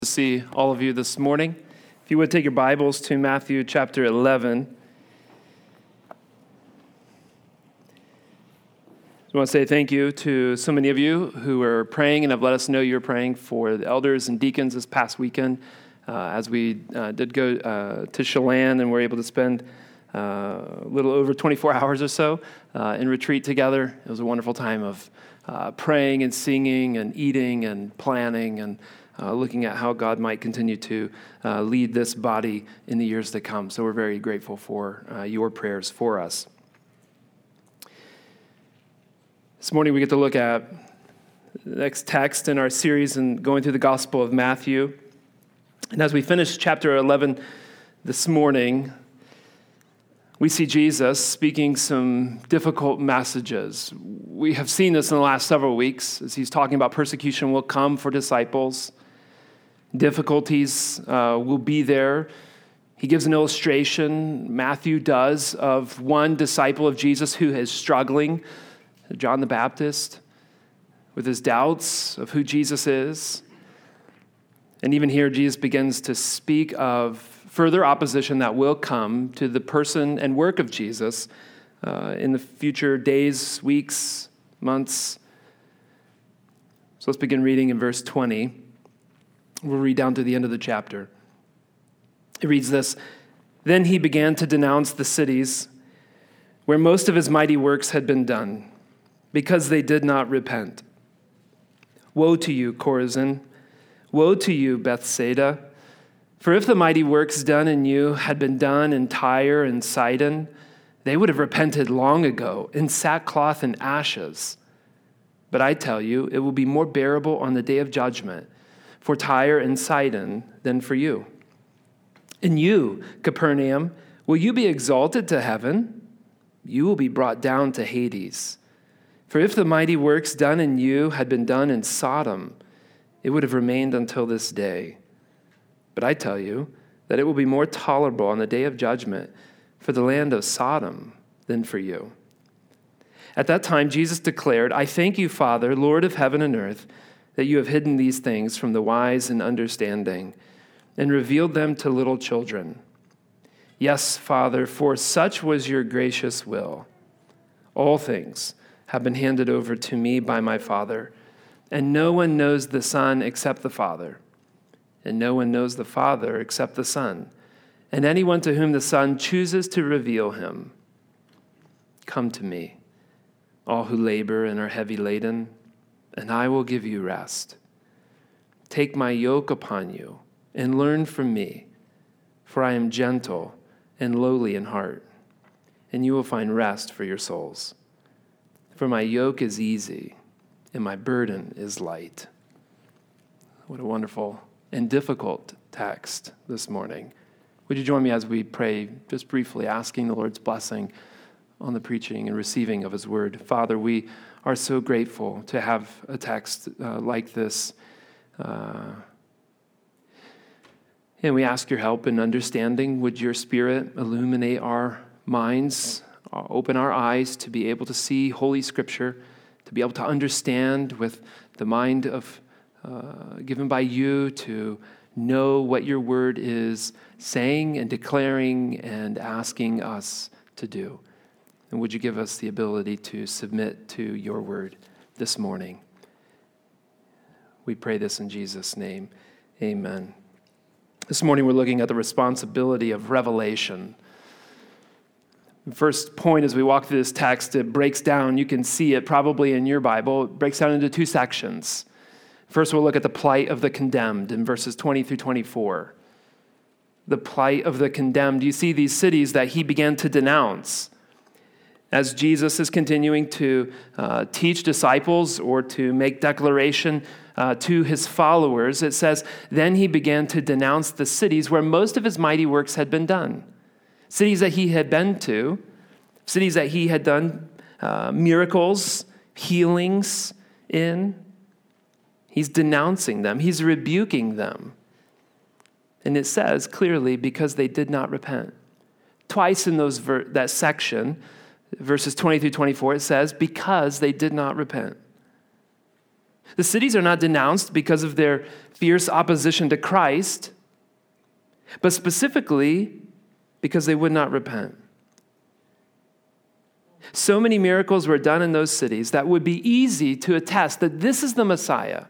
To see all of you this morning. If you would take your Bibles to Matthew chapter 11. I want to say thank you to so many of you who are praying and have let us know you're praying for the elders and deacons this past weekend as we did go to Chelan and were able to spend a little over 24 hours or so in retreat together. It was a wonderful time of praying and singing and eating and planning and looking at how God might continue to lead this body in the years to come. So we're very grateful for your prayers for us. This morning we get to look at the next text in our series and going through the Gospel of Matthew. And as we finish chapter 11 this morning, we see Jesus speaking some difficult messages. We have seen this in the last several weeks as he's talking about persecution will come for disciples. Difficulties will be there. He gives an illustration, Matthew does, of one disciple of Jesus who is struggling, John the Baptist, with his doubts of who Jesus is. And even here, Jesus begins to speak of further opposition that will come to the person and work of Jesus in the future days, weeks, months. So let's begin reading in verse 20. We'll read down to the end of the chapter. It reads this: Then he began to denounce the cities where most of his mighty works had been done, because they did not repent. Woe to you, Chorazin! Woe to you, Bethsaida! For if the mighty works done in you had been done in Tyre and Sidon, they would have repented long ago in sackcloth and ashes. But I tell you, it will be more bearable on the day of judgment for Tyre and Sidon than for you. And you, Capernaum, will you be exalted to heaven? You will be brought down to Hades. For if the mighty works done in you had been done in Sodom, it would have remained until this day. But I tell you that it will be more tolerable on the day of judgment for the land of Sodom than for you. At that time, Jesus declared, I thank you, Father, Lord of heaven and earth, that you have hidden these things from the wise and understanding and revealed them to little children. Yes, Father, for such was your gracious will. All things have been handed over to me by my Father, and no one knows the Son except the Father, and no one knows the Father except the Son, and anyone to whom the Son chooses to reveal him. Come to me, all who labor and are heavy laden, and I will give you rest. Take my yoke upon you and learn from me, for I am gentle and lowly in heart, and you will find rest for your souls. For my yoke is easy and my burden is light. What a wonderful and difficult text this morning. Would you join me as we pray, just briefly asking the Lord's blessing on the preaching and receiving of his word. Father, we are so grateful to have a text like this. And we ask your help in understanding. Would your Spirit illuminate our minds, open our eyes to be able to see Holy Scripture, to be able to understand with the mind of given by you to know what your word is saying and declaring and asking us to do. And would you give us the ability to submit to your word this morning? We pray this in Jesus' name. Amen. This morning we're looking at the responsibility of revelation. The first point as we walk through this text, it breaks down, you can see it probably in your Bible, it breaks down into two sections. First we'll look at the plight of the condemned in verses 20 through 24. The plight of the condemned. You see these cities that he began to denounce. As Jesus is continuing to teach disciples or to make declaration to his followers, it says, then he began to denounce the cities where most of his mighty works had been done. Cities that he had been to, cities that he had done miracles, healings in. He's denouncing them. He's rebuking them. And it says clearly, because they did not repent. Twice in that section, verses 20 through 24, it says, because they did not repent. The cities are not denounced because of their fierce opposition to Christ, but specifically because they would not repent. So many miracles were done in those cities that would be easy to attest that this is the Messiah.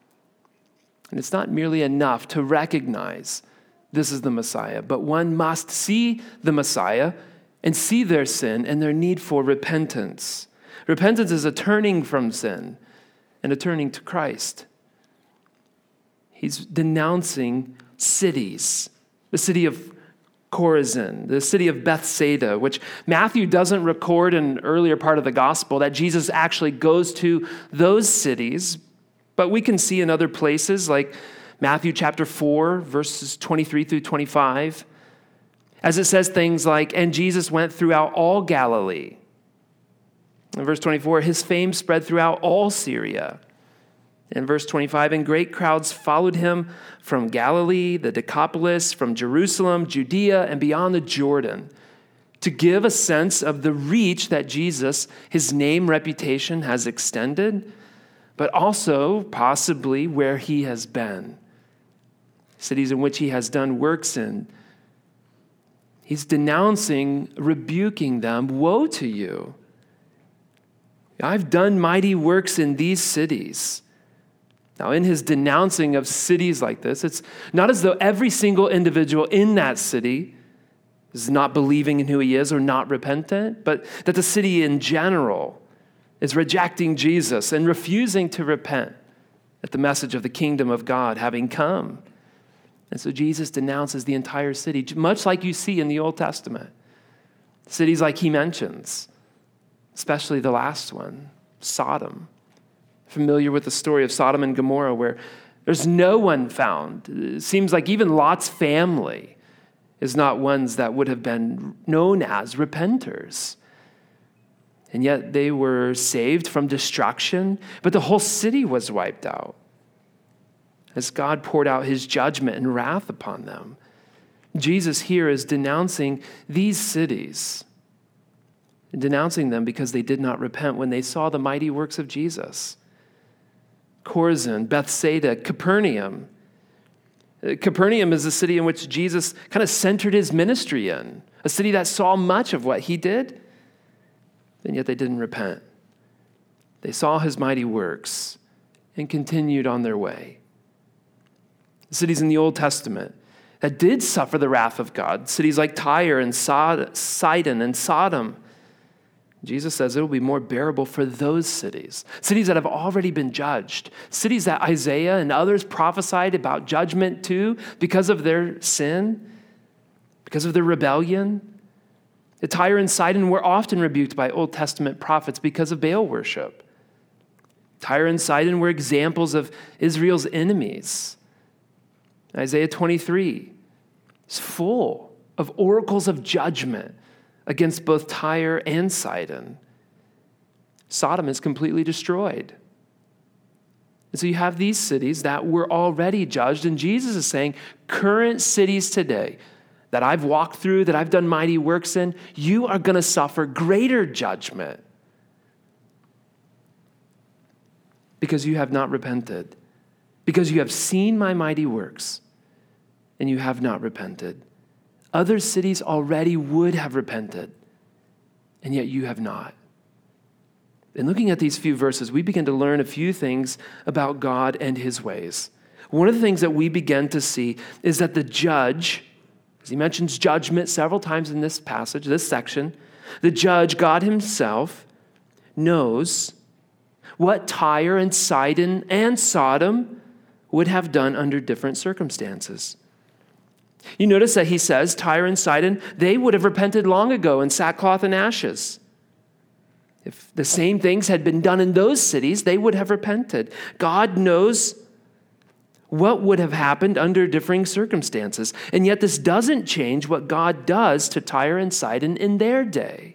And it's not merely enough to recognize this is the Messiah, but one must see the Messiah and see their sin and their need for repentance. Repentance is a turning from sin and a turning to Christ. He's denouncing cities, the city of Chorazin, the city of Bethsaida, which Matthew doesn't record in an earlier part of the gospel, that Jesus actually goes to those cities, but we can see in other places like Matthew chapter 4, verses 23 through 25, as it says things like, and Jesus went throughout all Galilee. In verse 24, his fame spread throughout all Syria. In verse 25, and great crowds followed him from Galilee, the Decapolis, from Jerusalem, Judea, and beyond the Jordan, to give a sense of the reach that Jesus, his name, reputation has extended, but also possibly where he has been. Cities in which he has done works in. He's denouncing, rebuking them. Woe to you. I've done mighty works in these cities. Now, in his denouncing of cities like this, it's not as though every single individual in that city is not believing in who he is or not repentant, but that the city in general is rejecting Jesus and refusing to repent at the message of the kingdom of God having come. And so Jesus denounces the entire city, much like you see in the Old Testament. Cities like he mentions, especially the last one, Sodom. Familiar with the story of Sodom and Gomorrah, where there's no one found. It seems like even Lot's family is not ones that would have been known as repenters. And yet they were saved from destruction, but the whole city was wiped out as God poured out his judgment and wrath upon them. Jesus here is denouncing these cities, and denouncing them because they did not repent when they saw the mighty works of Jesus. Chorazin, Bethsaida, Capernaum. Capernaum is the city in which Jesus kind of centered his ministry in, a city that saw much of what he did, and yet they didn't repent. They saw his mighty works and continued on their way. The cities in the Old Testament that did suffer the wrath of God, cities like Tyre and Sidon and Sodom, Jesus says it will be more bearable for those cities, cities that have already been judged, cities that Isaiah and others prophesied about judgment to because of their sin, because of their rebellion. The Tyre and Sidon were often rebuked by Old Testament prophets because of Baal worship. Tyre and Sidon were examples of Israel's enemies. Isaiah 23 is full of oracles of judgment against both Tyre and Sidon. Sodom is completely destroyed. And so you have these cities that were already judged, and Jesus is saying, current cities today that I've walked through, that I've done mighty works in, you are going to suffer greater judgment because you have not repented, because you have seen my mighty works and you have not repented. Other cities already would have repented, and yet you have not. In looking at these few verses, we begin to learn a few things about God and his ways. One of the things that we begin to see is that the judge, as he mentions judgment several times in this passage, this section, the judge, God himself, knows what Tyre and Sidon and Sodom would have done under different circumstances. You notice that he says Tyre and Sidon, they would have repented long ago in sackcloth and ashes. If the same things had been done in those cities, they would have repented. God knows what would have happened under differing circumstances. And yet this doesn't change what God does to Tyre and Sidon in their day.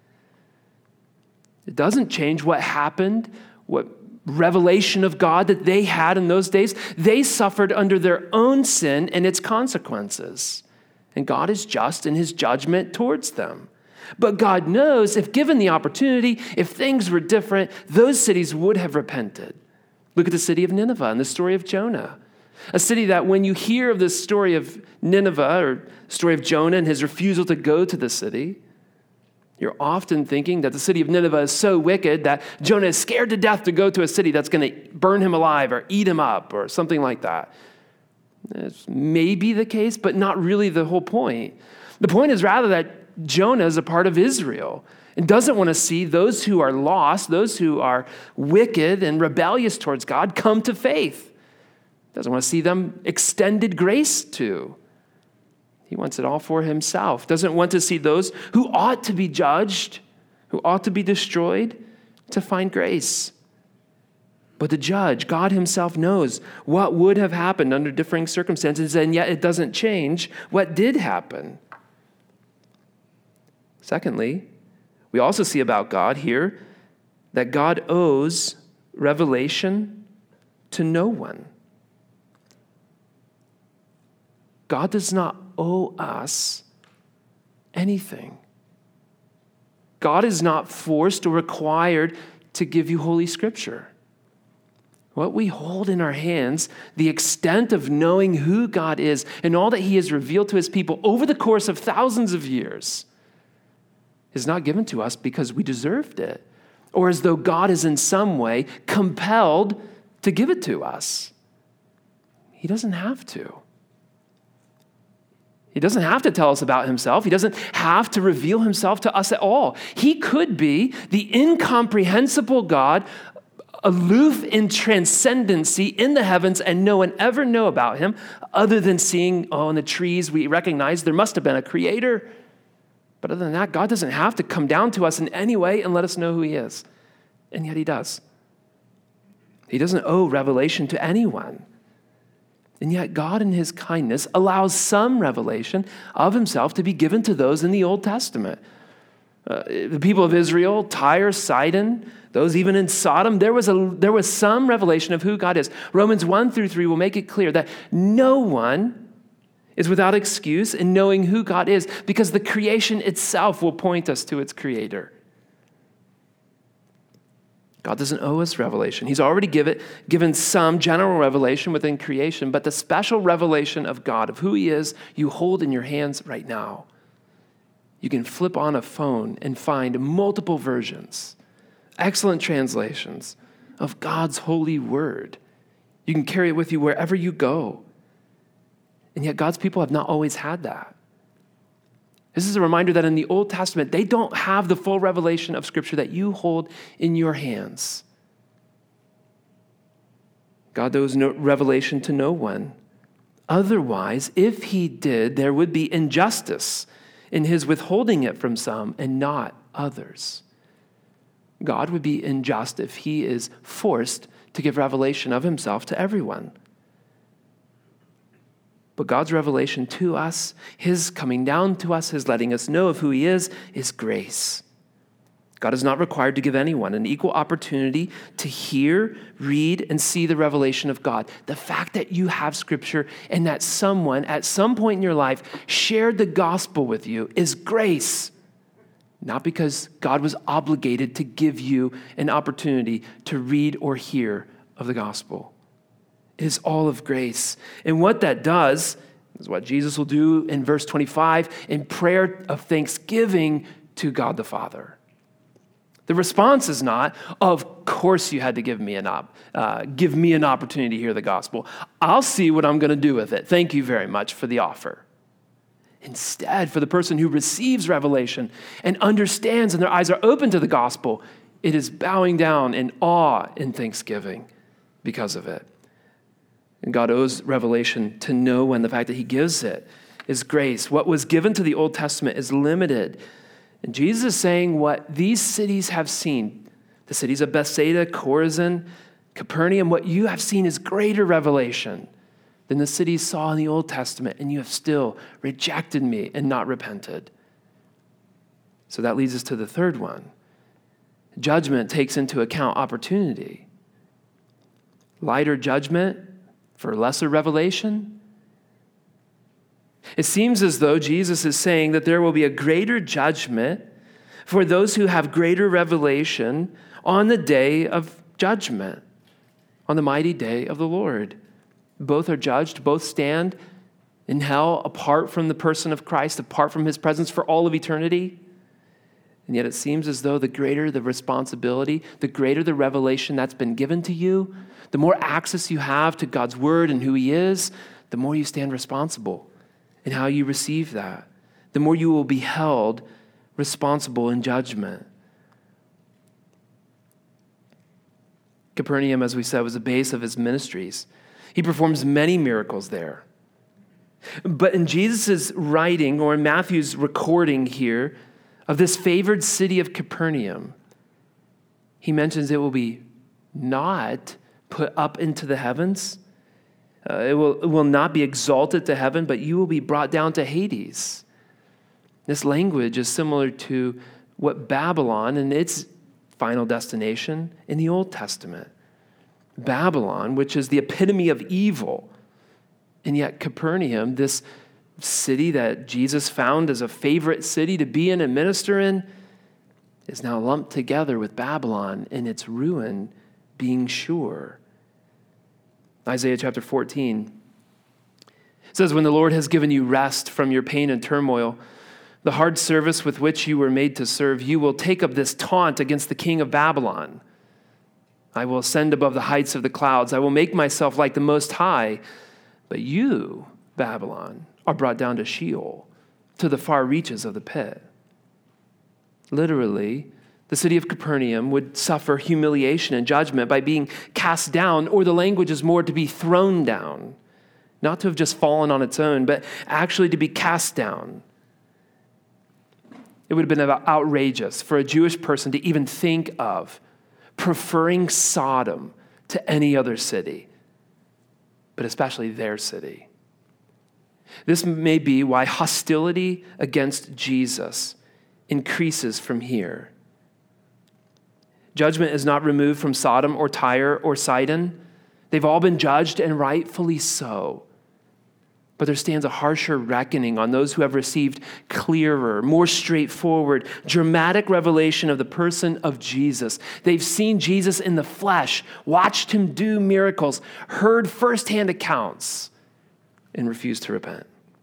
It doesn't change what happened, what revelation of God that they had in those days. They suffered under their own sin and its consequences. And God is just in his judgment towards them. But God knows if given the opportunity, if things were different, those cities would have repented. Look at the city of Nineveh and the story of Jonah. A city that when you hear of this story of Nineveh or story of Jonah and his refusal to go to the city, you're often thinking that the city of Nineveh is so wicked that Jonah is scared to death to go to a city that's going to burn him alive or eat him up or something like that. It's maybe the case, but not really the whole point. The point is rather that Jonah is a part of Israel and doesn't want to see those who are lost, those who are wicked and rebellious towards God, come to faith. Doesn't want to see them extended grace to. He wants it all for himself. Doesn't want to see those who ought to be judged, who ought to be destroyed, to find grace. But the judge, God himself, knows what would have happened under differing circumstances, and yet it doesn't change what did happen. Secondly, we also see about God here that God owes revelation to no one. God does not owe us anything. God is not forced or required to give you Holy Scripture. What we hold in our hands, the extent of knowing who God is and all that he has revealed to his people over the course of thousands of years, is not given to us because we deserved it, or as though God is in some way compelled to give it to us. He doesn't have to. He doesn't have to tell us about himself. He doesn't have to reveal himself to us at all. He could be the incomprehensible God, aloof in transcendency in the heavens, and no one ever know about him other than seeing, in the trees we recognize there must have been a creator. But other than that, God doesn't have to come down to us in any way and let us know who he is. And yet he does. He doesn't owe revelation to anyone. And yet God in his kindness allows some revelation of himself to be given to those in the Old Testament. The people of Israel, Tyre, Sidon, those even in Sodom, there was some revelation of who God is. Romans 1-3 will make it clear that no one is without excuse in knowing who God is, because the creation itself will point us to its creator. God doesn't owe us revelation. He's already given some general revelation within creation, but the special revelation of God, of who he is, you hold in your hands right now. You can flip on a phone and find multiple versions, excellent translations of God's holy word. You can carry it with you wherever you go. And yet God's people have not always had that. This is a reminder that in the Old Testament, they don't have the full revelation of Scripture that you hold in your hands. God owes no revelation to no one. Otherwise, if he did, there would be injustice in his withholding it from some and not others. God would be unjust if he is forced to give revelation of himself to everyone. But God's revelation to us, his coming down to us, his letting us know of who he is grace. God is not required to give anyone an equal opportunity to hear, read, and see the revelation of God. The fact that you have Scripture and that someone at some point in your life shared the gospel with you is grace. Not because God was obligated to give you an opportunity to read or hear of the gospel. It is all of grace. And what that does is what Jesus will do in verse 25 in prayer of thanksgiving to God the Father. The response is not, of course you had to give me an opportunity to hear the gospel. I'll see what I'm going to do with it. Thank you very much for the offer. Instead, for the person who receives revelation and understands and their eyes are open to the gospel, it is bowing down in awe and thanksgiving because of it. And God owes revelation to no one. The fact that he gives it is grace. What was given to the Old Testament is limited. And Jesus is saying what these cities have seen, the cities of Bethsaida, Chorazin, Capernaum, what you have seen is greater revelation than the cities saw in the Old Testament, and you have still rejected me and not repented. So that leads us to the third one. Judgment takes into account opportunity. Lighter judgment for lesser revelation. It seems as though Jesus is saying that there will be a greater judgment for those who have greater revelation on the day of judgment, on the mighty day of the Lord. Both are judged, both stand in hell apart from the person of Christ, apart from his presence for all of eternity. And yet it seems as though the greater the responsibility, the greater the revelation that's been given to you, the more access you have to God's word and who he is, the more you stand responsible in how you receive that. The more you will be held responsible in judgment. Capernaum, as we said, was the base of his ministries. He performs many miracles there. But in Jesus' writing, or in Matthew's recording here, of this favored city of Capernaum, he mentions it will be not put up into the heavens. It will not be exalted to heaven, but you will be brought down to Hades. This language is similar to what Babylon and its final destination in the Old Testament. Babylon, which is the epitome of evil, and yet Capernaum, this city that Jesus found as a favorite city to be in and minister in, is now lumped together with Babylon and its ruin being sure. Isaiah chapter 14 says, when the Lord has given you rest from your pain and turmoil, the hard service with which you were made to serve, you will take up this taunt against the king of Babylon. I will ascend above the heights of the clouds. I will make myself like the Most High. But you, Babylon, are brought down to Sheol, to the far reaches of the pit. Literally, the city of Capernaum would suffer humiliation and judgment by being cast down, or the language is more to be thrown down, not to have just fallen on its own, but actually to be cast down. It would have been outrageous for a Jewish person to even think of preferring Sodom to any other city, but especially their city. This may be why hostility against Jesus increases from here. Judgment is not removed from Sodom or Tyre or Sidon. They've all been judged, and rightfully so. But there stands a harsher reckoning on those who have received clearer, more straightforward, dramatic revelation of the person of Jesus. They've seen Jesus in the flesh, watched him do miracles, heard firsthand accounts, and refused to repent.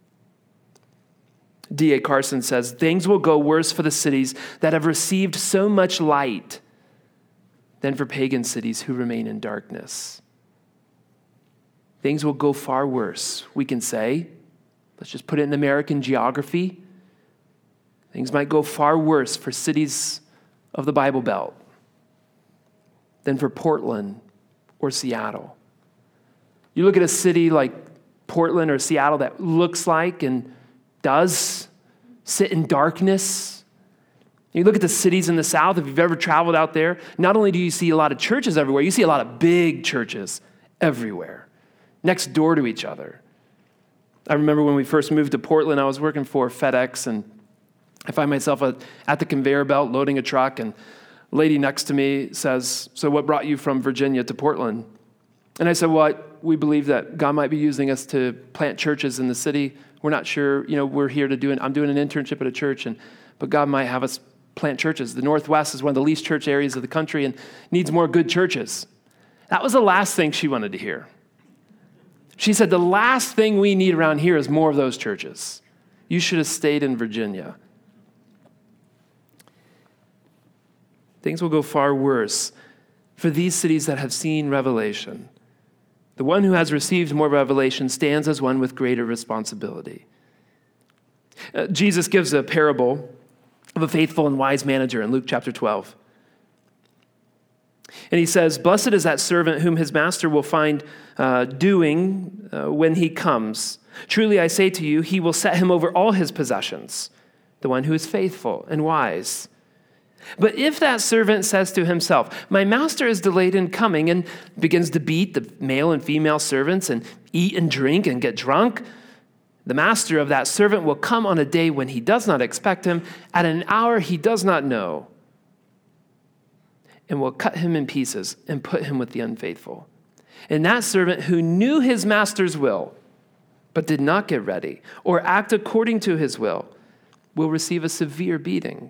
D.A. Carson says, things will go worse for the cities that have received so much light than for pagan cities who remain in darkness. Things will go far worse, we can say. Let's just put it in American geography. Things might go far worse for cities of the Bible Belt than for Portland or Seattle. You look at a city like Portland or Seattle that looks like and does sit in darkness. You look at the cities in the South, if you've ever traveled out there, not only do you see a lot of churches everywhere, you see a lot of big churches everywhere, next door to each other. I remember when we first moved to Portland, I was working for FedEx, and I find myself at the conveyor belt loading a truck, and a lady next to me says, so what brought you from Virginia to Portland? And I said, well, we believe that God might be using us to plant churches in the city. We're not sure, we're here to I'm doing an internship at a church, but God might have us plant churches. The Northwest is one of the least church areas of the country and needs more good churches. That was the last thing she wanted to hear. She said, the last thing we need around here is more of those churches. You should have stayed in Virginia. Things will go far worse for these cities that have seen revelation. The one who has received more revelation stands as one with greater responsibility. Jesus gives a parable of a faithful and wise manager in Luke chapter 12. And he says, blessed is that servant whom his master will find doing when he comes. Truly I say to you, he will set him over all his possessions, the one who is faithful and wise. But if that servant says to himself, my master is delayed in coming, and begins to beat the male and female servants and eat and drink and get drunk, the master of that servant will come on a day when he does not expect him, at an hour he does not know, and will cut him in pieces and put him with the unfaithful. And that servant who knew his master's will, but did not get ready or act according to his will receive a severe beating.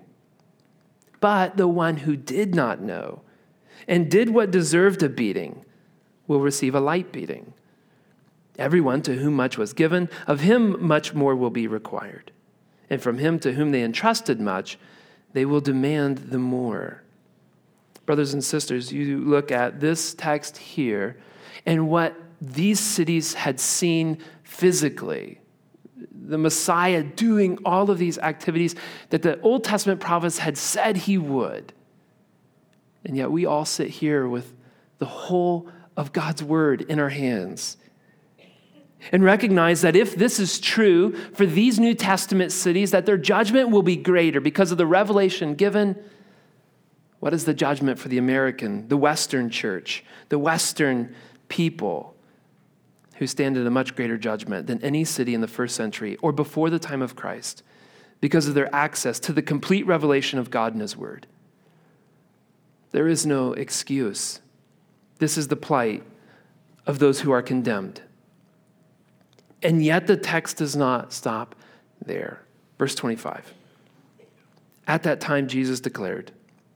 But the one who did not know and did what deserved a beating will receive a light beating. Everyone to whom much was given, of him much more will be required. And from him to whom they entrusted much, they will demand the more. Brothers and sisters, you look at this text here and what these cities had seen physically. The Messiah doing all of these activities that the Old Testament prophets had said he would. And yet we all sit here with the whole of God's word in our hands and recognize that if this is true for these New Testament cities, that their judgment will be greater because of the revelation given. What is the judgment for the American, the Western church, the Western people who stand in a much greater judgment than any city in the first century or before the time of Christ because of their access to the complete revelation of God and his word? There is no excuse. This is the plight of those who are condemned. And yet the text does not stop there. Verse 25. At that time, Jesus declared.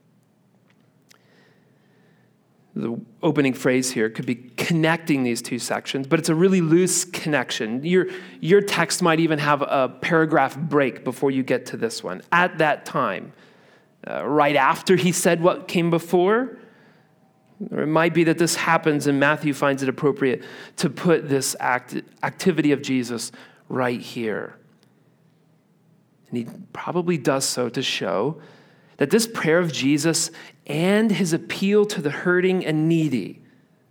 The opening phrase here could be connecting these two sections, but it's a really loose connection. Your text might even have a paragraph break before you get to this one. At that time, right after he said what came before. Or it might be that this happens and Matthew finds it appropriate to put this activity of Jesus right here. And he probably does so to show that this prayer of Jesus and his appeal to the hurting and needy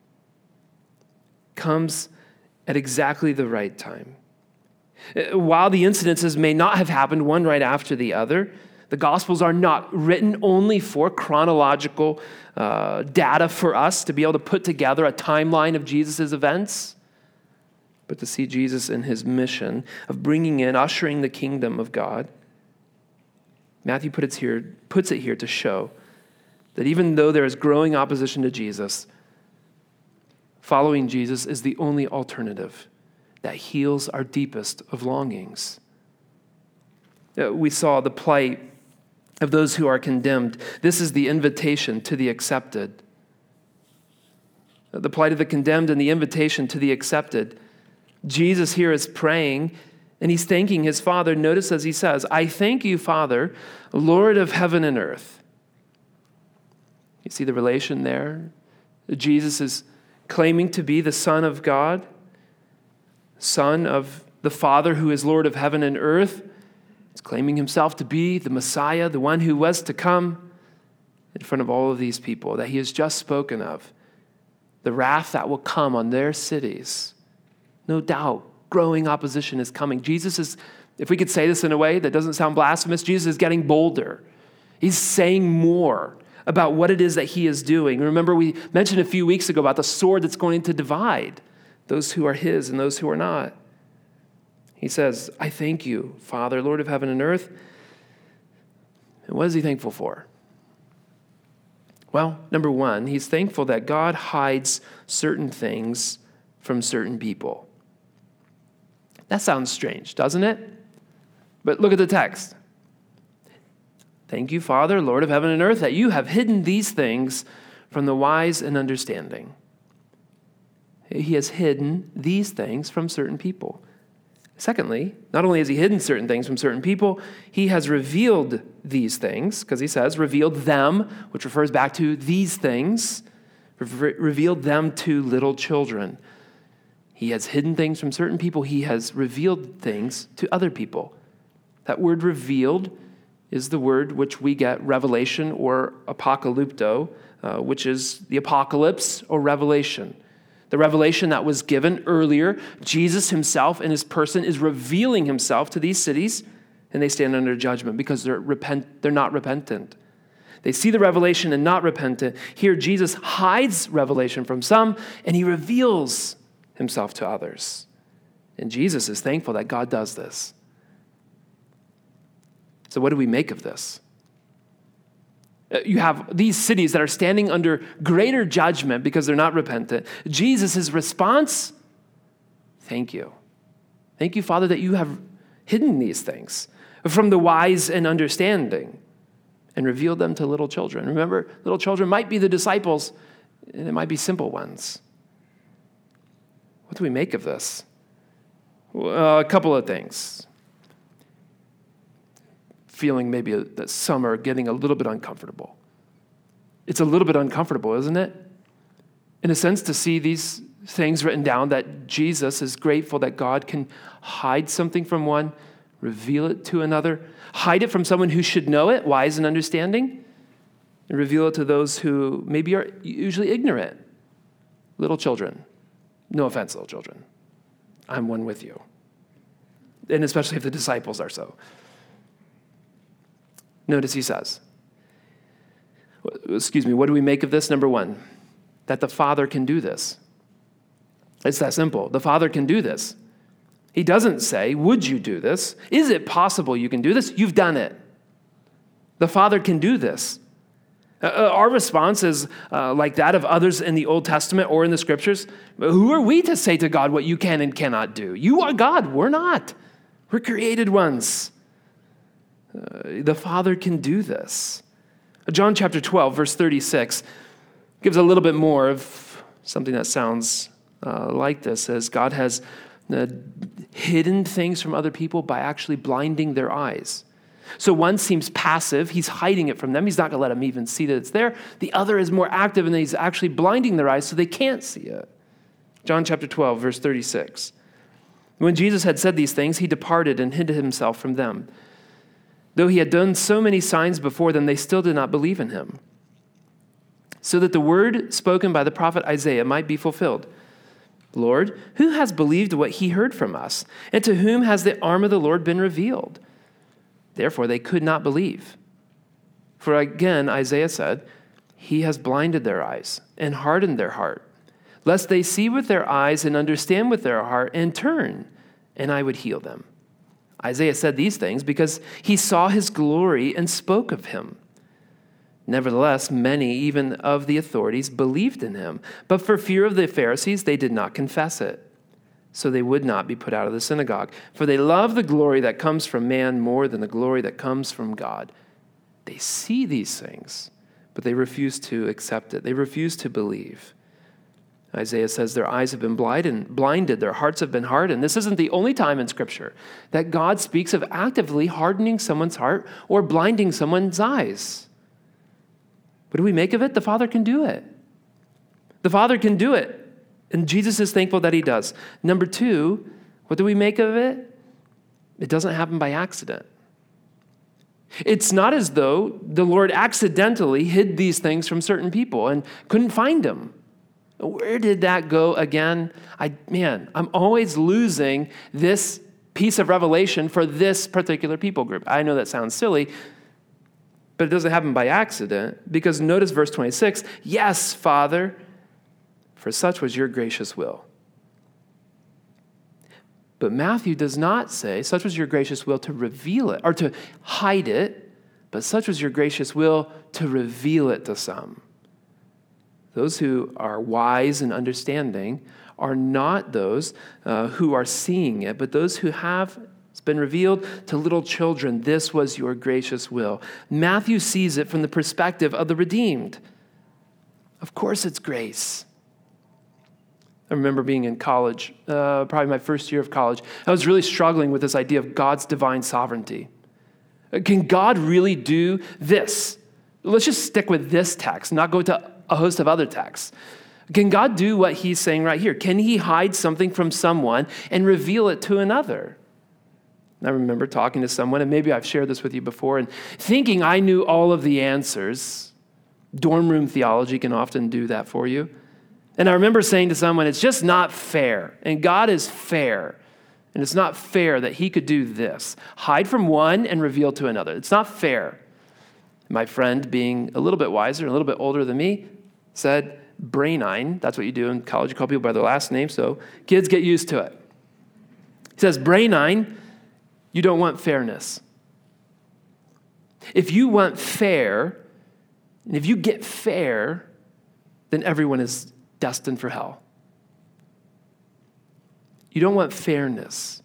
comes at exactly the right time. While the incidences may not have happened one right after the other, the Gospels are not written only for chronological data for us to be able to put together a timeline of Jesus' events, but to see Jesus in his mission of bringing in, ushering the kingdom of God. Matthew puts it here to show that even though there is growing opposition to Jesus, following Jesus is the only alternative that heals our deepest of longings. We saw the plight of those who are condemned. This is the invitation to the accepted. The plight of the condemned and the invitation to the accepted. Jesus here is praying, and he's thanking his Father. Notice as he says, I thank you, Father, Lord of heaven and earth. You see the relation there? Jesus is claiming to be the Son of God, Son of the Father who is Lord of heaven and earth. He's claiming himself to be the Messiah, the one who was to come in front of all of these people that he has just spoken of. The wrath that will come on their cities. No doubt, growing opposition is coming. Jesus is, if we could say this in a way that doesn't sound blasphemous, Jesus is getting bolder. He's saying more about what it is that he is doing. Remember, we mentioned a few weeks ago about the sword that's going to divide those who are his and those who are not. He says, I thank you, Father, Lord of heaven and earth. And what is he thankful for? Well, number one, he's thankful that God hides certain things from certain people. That sounds strange, doesn't it? But look at the text. Thank you, Father, Lord of heaven and earth, that you have hidden these things from the wise and understanding. He has hidden these things from certain people. Secondly, not only has he hidden certain things from certain people, he has revealed these things, because he says, revealed them, which refers back to these things, revealed them to little children. He has hidden things from certain people. He has revealed things to other people. That word revealed is the word which we get revelation or apocalypto, which is the apocalypse or revelation. The revelation that was given earlier, Jesus himself in his person is revealing himself to these cities, and they stand under judgment because they're not repentant. They see the revelation and not repentant. Here, Jesus hides revelation from some, and he reveals himself to others. And Jesus is thankful that God does this. So what do we make of this? You have these cities that are standing under greater judgment because they're not repentant. Jesus' response, thank you. Thank you, Father, that you have hidden these things from the wise and understanding and revealed them to little children. Remember, little children might be the disciples, and it might be simple ones. What do we make of this? Well, a couple of things. Feeling maybe that some are getting a little bit uncomfortable. It's a little bit uncomfortable, isn't it? In a sense, to see these things written down, that Jesus is grateful that God can hide something from one, reveal it to another, hide it from someone who should know it, wise and understanding, and reveal it to those who maybe are usually ignorant. Little children. No offense, little children. I'm one with you. And especially if the disciples are so. Notice he says, what do we make of this? Number one, that the Father can do this. It's that simple. The Father can do this. He doesn't say, would you do this? Is it possible you can do this? You've done it. The Father can do this. Our response is like that of others in the Old Testament or in the Scriptures. Who are we to say to God what you can and cannot do? You are God. We're not. We're created ones. The Father can do this. John chapter 12, verse 36, gives a little bit more of something that sounds like this, as God has hidden things from other people by actually blinding their eyes. So one seems passive. He's hiding it from them. He's not going to let them even see that it's there. The other is more active, and he's actually blinding their eyes so they can't see it. John chapter 12, verse 36. When Jesus had said these things, he departed and hid himself from them. Though he had done so many signs before them, they still did not believe in him. So that the word spoken by the prophet Isaiah might be fulfilled. Lord, who has believed what he heard from us? And to whom has the arm of the Lord been revealed? Therefore they could not believe. For again, Isaiah said, he has blinded their eyes and hardened their heart, lest they see with their eyes and understand with their heart and turn, and I would heal them. Isaiah said these things because he saw his glory and spoke of him. Nevertheless, many, even of the authorities, believed in him. But for fear of the Pharisees, they did not confess it. So they would not be put out of the synagogue. For they love the glory that comes from man more than the glory that comes from God. They see these things, but they refuse to accept it. They refuse to believe. Isaiah says their eyes have been blinded, their hearts have been hardened. This isn't the only time in Scripture that God speaks of actively hardening someone's heart or blinding someone's eyes. What do we make of it? The Father can do it. The Father can do it. And Jesus is thankful that he does. Number two, what do we make of it? It doesn't happen by accident. It's not as though the Lord accidentally hid these things from certain people and couldn't find them. Where did that go again? I'm always losing this piece of revelation for this particular people group. I know that sounds silly, but it doesn't happen by accident, because notice verse 26, yes, Father, for such was your gracious will. But Matthew does not say, such was your gracious will to reveal it, or to hide it, but such was your gracious will to reveal it to some. Those who are wise and understanding are not those who are seeing it, but those who have it's been revealed to little children. This was your gracious will. Matthew sees it from the perspective of the redeemed. Of course it's grace. I remember being in college, probably my first year of college. I was really struggling with this idea of God's divine sovereignty. Can God really do this? Let's just stick with this text, not go to a host of other texts. Can God do what he's saying right here? Can he hide something from someone and reveal it to another? I remember talking to someone, and maybe I've shared this with you before, and thinking I knew all of the answers. Dorm room theology can often do that for you. And I remember saying to someone, it's just not fair. And God is fair. And it's not fair that he could do this. Hide from one and reveal to another. It's not fair. My friend, being a little bit wiser, a little bit older than me, said, Brainine, that's what you do in college. You call people by their last name, so kids get used to it. He says, Brainine, you don't want fairness. If you want fair, and if you get fair, then everyone is destined for hell. You don't want fairness.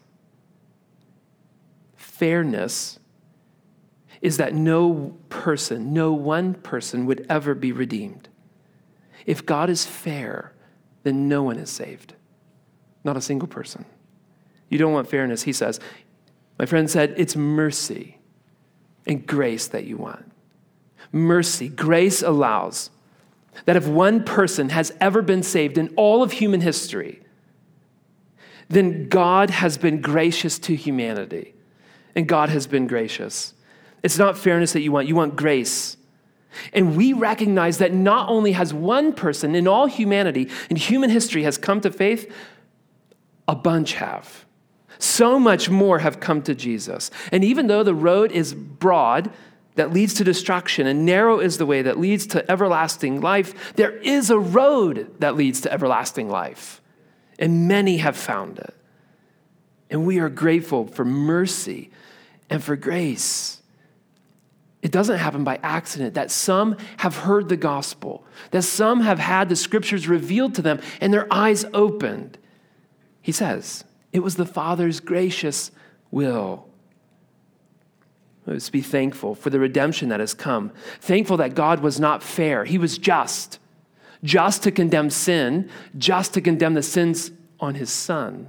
Fairness is that no one person would ever be redeemed. If God is fair, then no one is saved. Not a single person. You don't want fairness, he says. My friend said, it's mercy and grace that you want. Mercy, grace allows that if one person has ever been saved in all of human history, then God has been gracious to humanity. And God has been gracious. It's not fairness that you want grace. And we recognize that not only has one person in all humanity, in human history, has come to faith, a bunch have. So much more have come to Jesus. And even though the road is broad, that leads to destruction, and narrow is the way that leads to everlasting life, there is a road that leads to everlasting life. And many have found it. And we are grateful for mercy and for grace. It doesn't happen by accident that some have heard the gospel, that some have had the scriptures revealed to them and their eyes opened. He says, it was the Father's gracious will. Let's be thankful for the redemption that has come. Thankful that God was not fair. He was just to condemn sin, just to condemn the sins on his Son.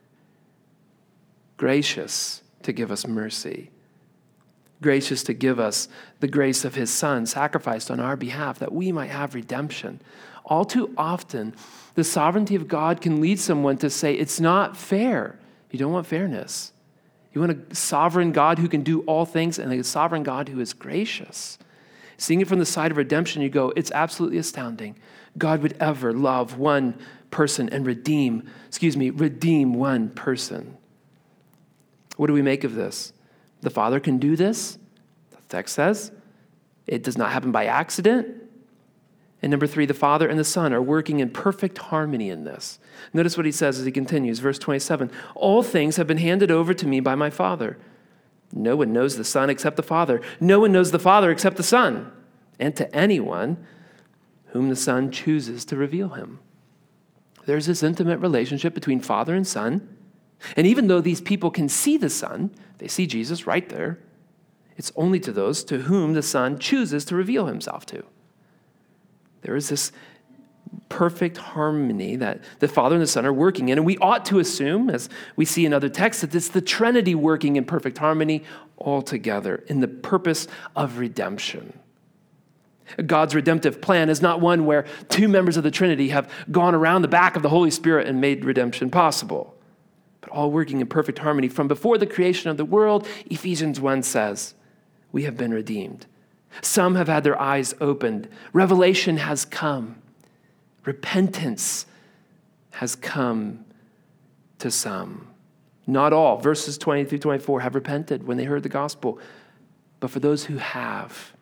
Gracious to give us mercy. Gracious to give us the grace of his Son sacrificed on our behalf that we might have redemption. All too often, the sovereignty of God can lead someone to say, it's not fair. You don't want fairness. You want a sovereign God who can do all things and a sovereign God who is gracious. Seeing it from the side of redemption, you go, it's absolutely astounding. God would ever love one person and redeem one person. What do we make of this? The Father can do this. The text says it does not happen by accident. And number 3, the Father and the Son are working in perfect harmony in this. Notice what he says as he continues, verse 27. All things have been handed over to me by my Father. No one knows the Son except the Father. No one knows the Father except the Son, and to anyone whom the Son chooses to reveal him. There's this intimate relationship between Father and Son. And even though these people can see the Son, they see Jesus right there, it's only to those to whom the Son chooses to reveal himself to. There is this perfect harmony that the Father and the Son are working in. And we ought to assume, as we see in other texts, that it's the Trinity working in perfect harmony all together in the purpose of redemption. God's redemptive plan is not one where two members of the Trinity have gone around the back of the Holy Spirit and made redemption possible, but all working in perfect harmony. From before the creation of the world, Ephesians 1 says, we have been redeemed. Some have had their eyes opened. Revelation has come. Repentance has come to some. Not all, verses 20 through 24, have repented when they heard the gospel. But for those who have,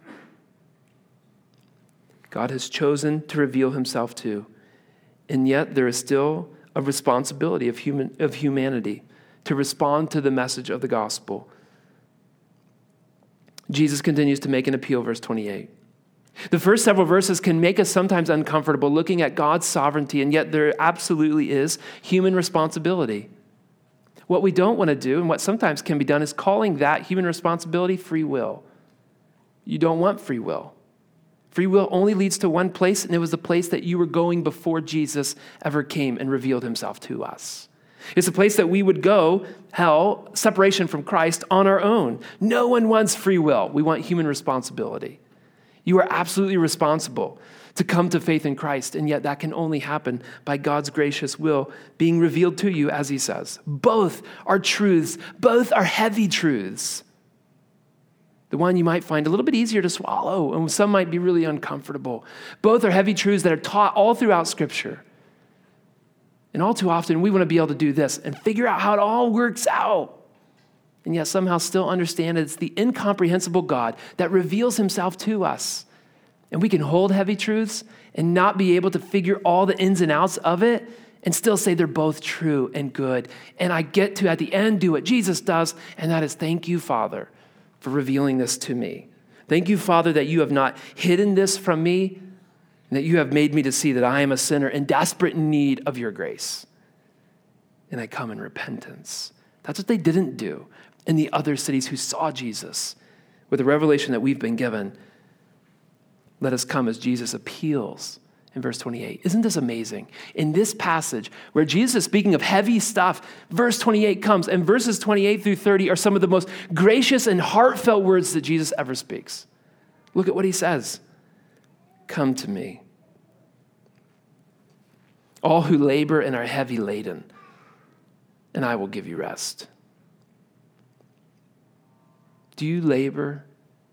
God has chosen to reveal himself to. And yet there is still a responsibility of humanity to respond to the message of the gospel. Jesus continues to make an appeal, verse 28. The first several verses can make us sometimes uncomfortable looking at God's sovereignty, and yet there absolutely is human responsibility. What we don't want to do, and what sometimes can be done, is calling that human responsibility free will. You don't want free will. Free will only leads to one place, and it was the place that you were going before Jesus ever came and revealed himself to us. It's a place that we would go, hell, separation from Christ, on our own. No one wants free will. We want human responsibility. You are absolutely responsible to come to faith in Christ, and yet that can only happen by God's gracious will being revealed to you, as he says. Both are truths. Both are heavy truths. The one you might find a little bit easier to swallow, and some might be really uncomfortable. Both are heavy truths that are taught all throughout Scripture. And all too often, we want to be able to do this and figure out how it all works out. And yet somehow still understand it's the incomprehensible God that reveals himself to us. And we can hold heavy truths and not be able to figure all the ins and outs of it and still say they're both true and good. And I get to, at the end, do what Jesus does, and that is thank you, Father, for revealing this to me. Thank you, Father, that you have not hidden this from me, and that you have made me to see that I am a sinner in desperate need of your grace. And I come in repentance. That's what they didn't do in the other cities who saw Jesus. With the revelation that we've been given, let us come as Jesus appeals in verse 28. Isn't this amazing? In this passage where Jesus is speaking of heavy stuff, verse 28 comes, and verses 28 through 30 are some of the most gracious and heartfelt words that Jesus ever speaks. Look at what he says. Come to me, all who labor and are heavy laden, and I will give you rest. Do you labor?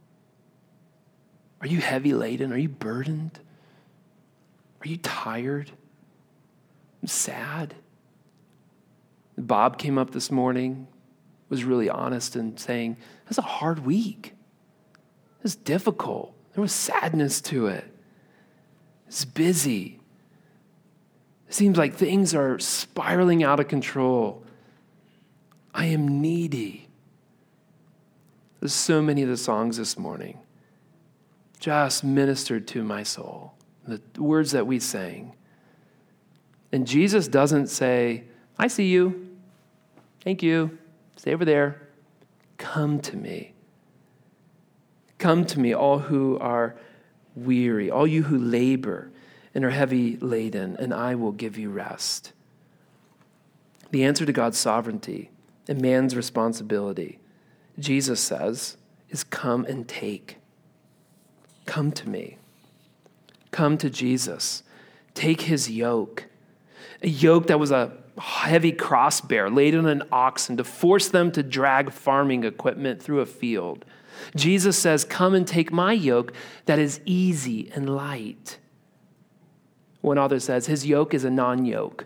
Are you heavy laden? Are you burdened? Are you tired? Sad? Bob came up this morning, was really honest in saying, it was a hard week. It was difficult. There was sadness to it. It's busy. It seems like things are spiraling out of control. I am needy. There's so many of the songs this morning just ministered to my soul. The words that we sang. And Jesus doesn't say, I see you. Thank you. Stay over there. Come to me. Come to me, all who are weary, all you who labor and are heavy laden, and I will give you rest. The answer to God's sovereignty and man's responsibility, Jesus says, is come and take. Come to me. Come to Jesus. Take his yoke. A yoke that was a heavy cross bear laid on an oxen to force them to drag farming equipment through a field. Jesus says, come and take my yoke that is easy and light. One author says, his yoke is a non-yoke.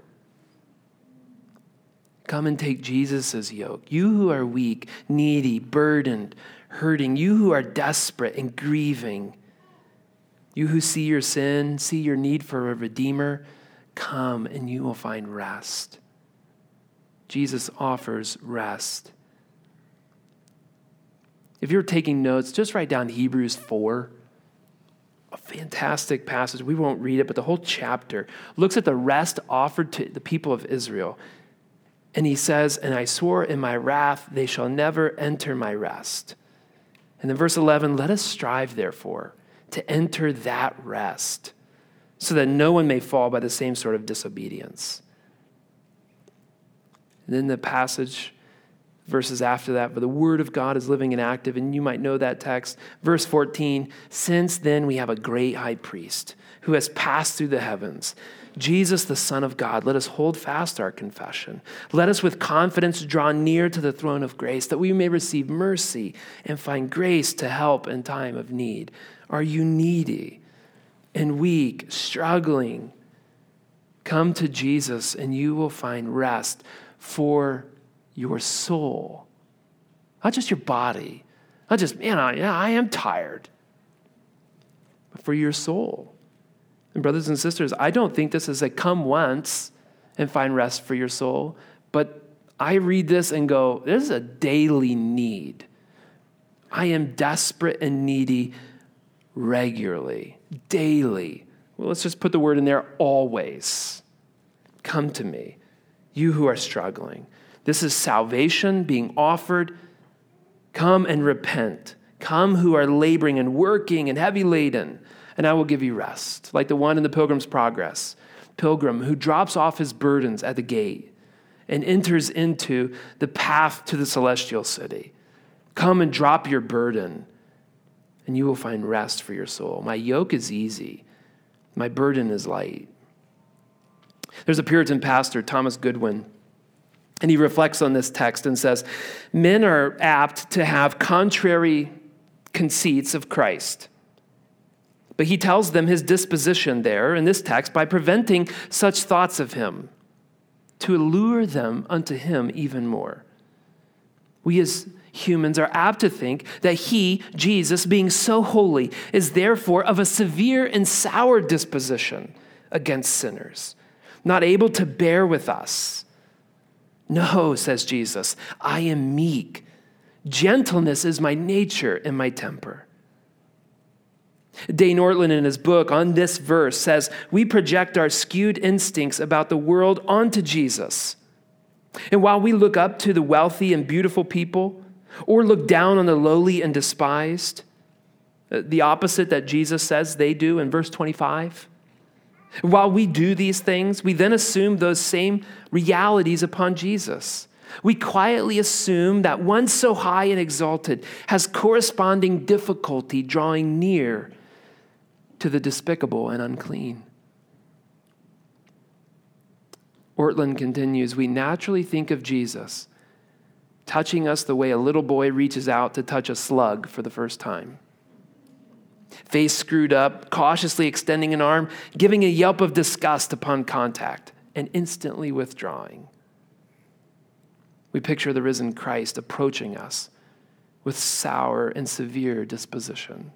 Come and take Jesus' yoke. You who are weak, needy, burdened, hurting, you who are desperate and grieving, you who see your sin, see your need for a Redeemer, come and you will find rest. Jesus offers rest. If you're taking notes, just write down Hebrews 4. A fantastic passage. We won't read it, but the whole chapter looks at the rest offered to the people of Israel. And he says, and I swore in my wrath, they shall never enter my rest. And then verse 11, let us strive, therefore, to enter that rest, so that no one may fall by the same sort of disobedience. And then the passage, verses after that, but the word of God is living and active, and you might know that text. Verse 14, since then we have a great high priest who has passed through the heavens, Jesus, the Son of God. Let us hold fast our confession. Let us with confidence draw near to the throne of grace, that we may receive mercy and find grace to help in time of need. Are you needy and weak, struggling? Come to Jesus and you will find rest for your soul. Not just your body. Not just, I am tired. But for your soul. And brothers and sisters, I don't think this is a come once and find rest for your soul. But I read this and go, this is a daily need. I am desperate and needy regularly, daily. Well, let's just put the word in there, always. Come to me, you who are struggling. This is salvation being offered. Come and repent. Come who are laboring and working and heavy laden, and I will give you rest. Like the one in the Pilgrim's Progress, pilgrim who drops off his burdens at the gate and enters into the path to the celestial city. Come and drop your burden, and you will find rest for your soul. My yoke is easy. My burden is light. There's a Puritan pastor, Thomas Goodwin, and he reflects on this text and says, men are apt to have contrary conceits of Christ. But he tells them his disposition there in this text by preventing such thoughts of him, to allure them unto him even more. We as humans are apt to think that he, Jesus, being so holy, is therefore of a severe and sour disposition against sinners, not able to bear with us. No, says Jesus, I am meek. Gentleness is my nature and my temper. Dane Ortlund in his book on this verse says, we project our skewed instincts about the world onto Jesus. And while we look up to the wealthy and beautiful people, or look down on the lowly and despised, the opposite that Jesus says they do in verse 25, While we do these things, we then assume those same realities upon Jesus. We quietly assume that one so high and exalted has corresponding difficulty drawing near to the despicable and unclean. Ortlund continues, we naturally think of Jesus touching us the way a little boy reaches out to touch a slug for the first time. Face screwed up, cautiously extending an arm, giving a yelp of disgust upon contact, and instantly withdrawing. We picture the risen Christ approaching us with sour and severe disposition.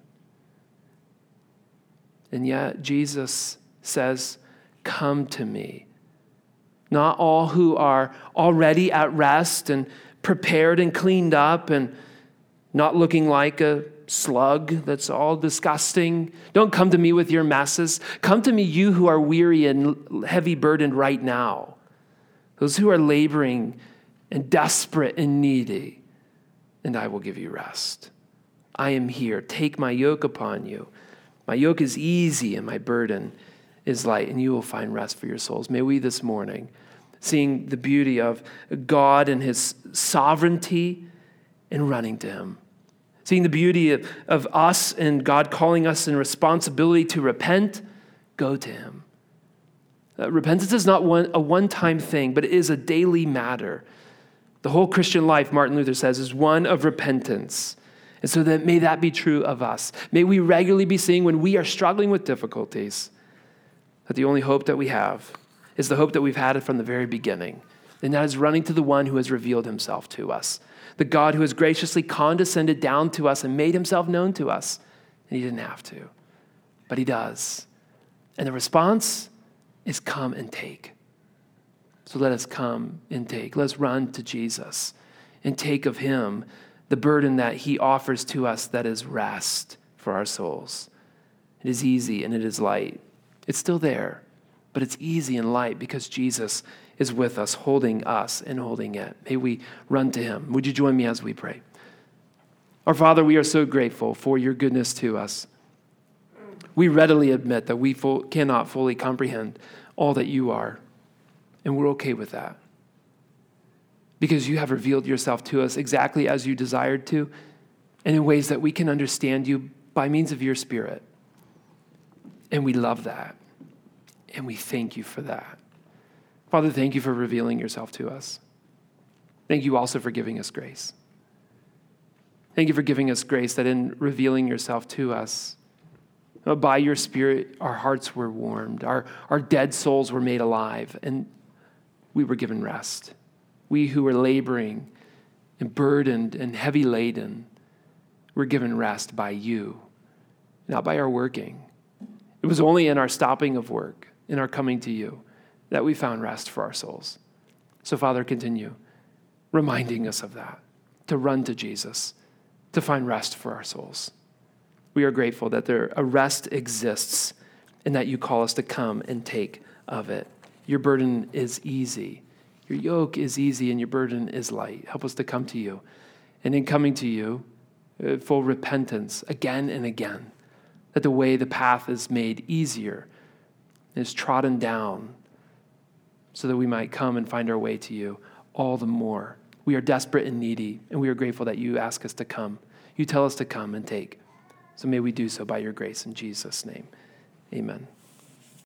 And yet Jesus says, come to me. Not all who are already at rest and prepared and cleaned up and not looking like a slug that's all disgusting. Don't come to me with your messes. Come to me, you who are weary and heavy burdened right now. Those who are laboring and desperate and needy, and I will give you rest. I am here. Take my yoke upon you. My yoke is easy and my burden is light, and you will find rest for your souls. May we this morning, seeing the beauty of God and his sovereignty and running to him, seeing the beauty of us and God calling us in responsibility to repent, go to him. Repentance is not a one-time thing, but it is a daily matter. The whole Christian life, Martin Luther says, is one of repentance. And so that may that be true of us. May we regularly be seeing when we are struggling with difficulties that the only hope that we have is the hope that we've had from the very beginning. And that is running to the one who has revealed himself to us. The God who has graciously condescended down to us and made himself known to us. And he didn't have to, but he does. And the response is come and take. So let us come and take. Let's run to Jesus and take of him the burden that he offers to us that is rest for our souls. It is easy and it is light. It's still there, but it's easy and light because Jesus is with us, holding us and holding it. May we run to him. Would you join me as we pray? Our Father, we are so grateful for your goodness to us. We readily admit that we cannot fully comprehend all that you are, and we're okay with that because you have revealed yourself to us exactly as you desired to and in ways that we can understand you by means of your Spirit. And we love that. And we thank you for that. Father, thank you for revealing yourself to us. Thank you also for giving us grace. Thank you for giving us grace that in revealing yourself to us, by your Spirit, our hearts were warmed. Our dead souls were made alive, and we were given rest. We who were laboring and burdened and heavy laden were given rest by you, not by our working. It was only in our stopping of work, in our coming to you, that we found rest for our souls. So, Father, continue reminding us of that, to run to Jesus, to find rest for our souls. We are grateful that a rest exists and that you call us to come and take of it. Your burden is easy. Your yoke is easy and your burden is light. Help us to come to you. And in coming to you, full repentance again and again, that the path is made easier, is trodden down, so that we might come and find our way to you all the more. We are desperate and needy, and we are grateful that you ask us to come. You tell us to come and take. So may we do so by your grace in Jesus' name. Amen.